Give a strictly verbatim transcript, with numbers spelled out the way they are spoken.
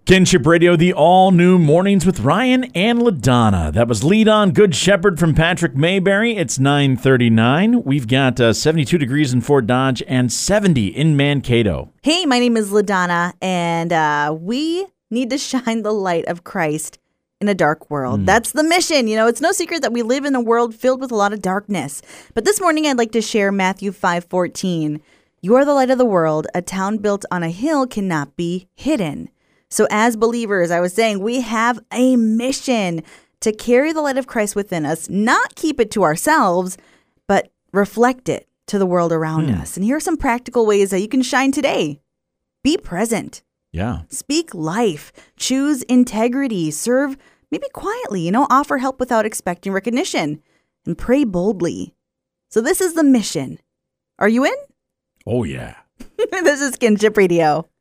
Kinship Radio, the all-new Mornings with Ryan and LaDonna. That was Lead On Good Shepherd from Patrick Mayberry. It's nine thirty-nine. We've got uh, seventy-two degrees in Fort Dodge and seventy in Mankato. Hey, my name is LaDonna, and uh, we need to shine the light of Christ in a dark world. Mm. That's the mission. You know, it's no secret that we live in a world filled with a lot of darkness. But this morning, I'd like to share Matthew five fourteen. You are the light of the world. A town built on a hill cannot be hidden. So as believers, I was saying, we have a mission to carry the light of Christ within us, not keep it to ourselves, but reflect it to the world around mm. us. And here are some practical ways that you can shine today. Be present. Yeah. Speak life. Choose integrity. Serve maybe quietly, you know, offer help without expecting recognition. And pray boldly. So this is the mission. Are you in? Oh, yeah. This is Kinship Radio.